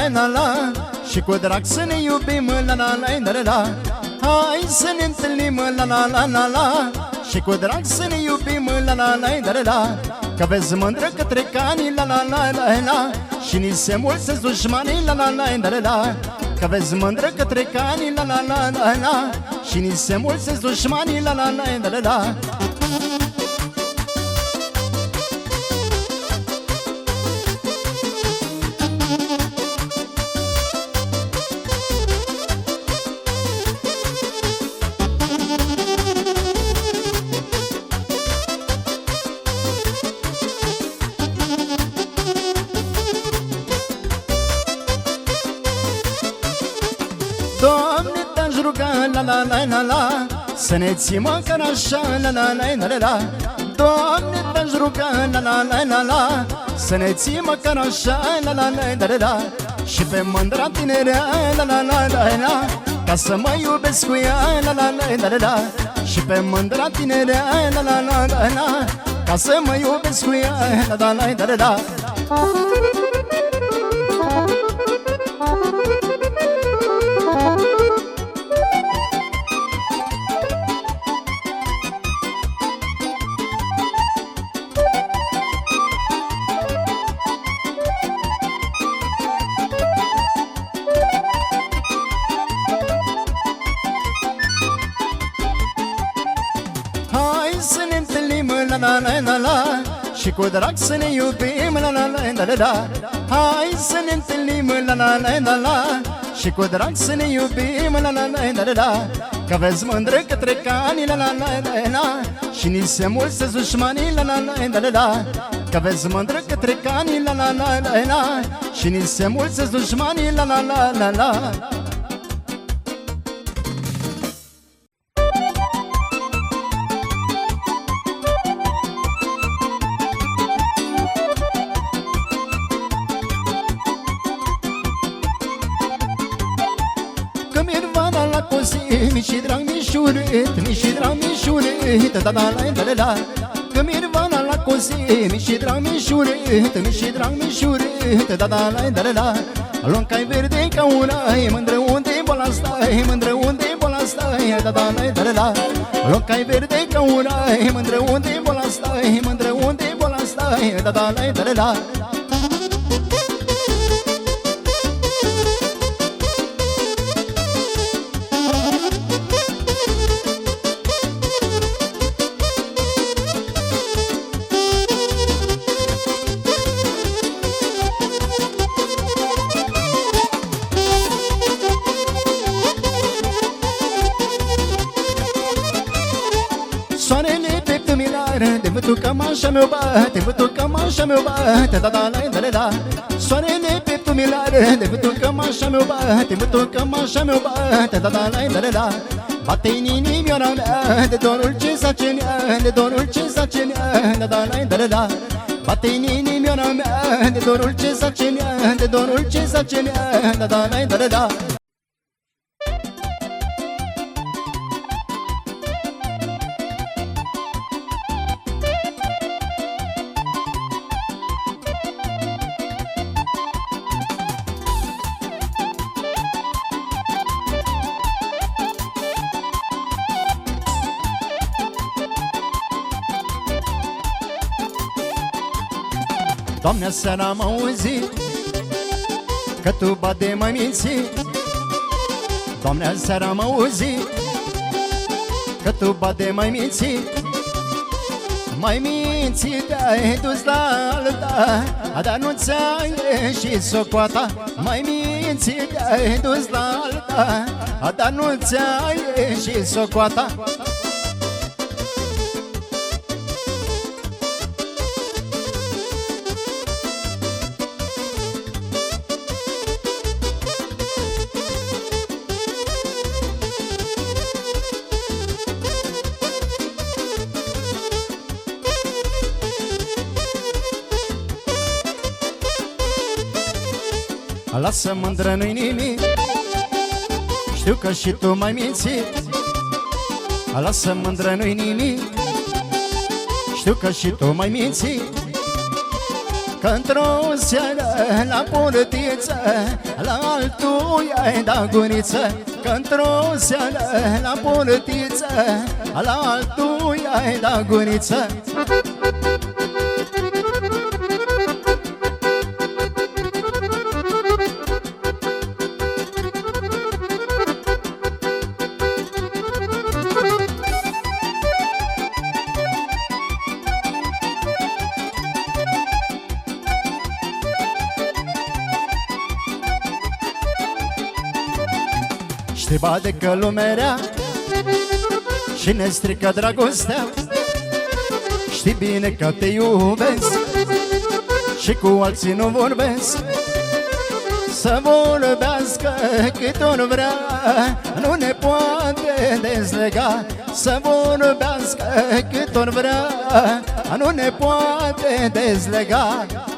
la la. Și cu drag să ne iubim, la la la la la. Hai să ne întâlnim, la la la la la. Și cu drag să ne iubim, la la la la la. Că vezi mândră către cani, la la la la la. Și ni se mulțesc dușmanii, la la la la la. Că vezi mândră către cani, la la la la la. Și ni se mulțesc dușmanii, la la la la la. Doamne, te-aș ruga, la la la la la. Să ne ții măcar așa, la la la la la. Doamne, te-aș ruga, la la la la la. Să ne ții măcar așa, la la la la la. Și pe mândra tinerea, la la la la la. Ca să mă iubesc cu ea, la la la la la. Și pe mândra tinerea, la la la la la. Ca să mă iubesc cu ea, la la la la la. Să ne întâlnim, la la la la la. Și cu drag să ne iubim, la la la la la. Hai să ne întâlnim, la la la la la. Și cu drag să ne iubim, la la la la la. Că vezi mândră către cani, la la la la la. Și ni se mulțesc dușmanii, la la la la la. Că vezi mândră către cani, la la la la la. Și ni se mulțesc dușmanii, la la la la la. Mi și drag mișuret, mi și drag mișuret, da da la la la. Că Mirvana la cozi, mi și drag mișuret, mi și drag mișuret, da da la la la. Lonca-i verde ca una, mândră unde-i boala stai, mândră unde-i boala stai, da da la la la. Lonca-i verde ca una, mândră unde-i boala stai, mândră unde-i boala stai, da da la la. Soarele pe tumilară, de vâtul cam așa mi-o bate, vâtul cam așa mi-o bate, da da la la. Soarele pe tumilară, de vâtul cam așa mi-o bate, vâtul cam așa mi-o bate, da da la la. Bate-i inimioara mea, de dorul ce zacenea, de dorul ce zacenea, da da la la. Bate-i inimioara mea, de dorul ce zacenea, de dorul ce zacenea, da da la la. Doamne, aseară am auzit că tu bate mai mințit. Doamne, aseară am auzit că tu bate mai mințit. Mai mințit te-ai dus la alta, dar nu ți-ai ieșit socoata. Mai mințit te-ai dus la alta, dar nu ți-ai ieșit socoata. Lasă mândră, nu-i nimic, știu că și tu m-ai mințit. Lasă mândră, nu-i nimic, știu că și tu m-ai mințit. Că într-o seară la portier părătiță, la altul i-ai dat guriță, că într-o seară la părătiță, la altul i-ai dat guriță. Știi bade că lumea rea și ne strică dragostea, știi bine că te iubesc și cu alții nu vorbesc. Să vorbească cât ori vrea, nu ne poate dezlega. Să vorbească cât ori vrea, nu ne poate dezlega.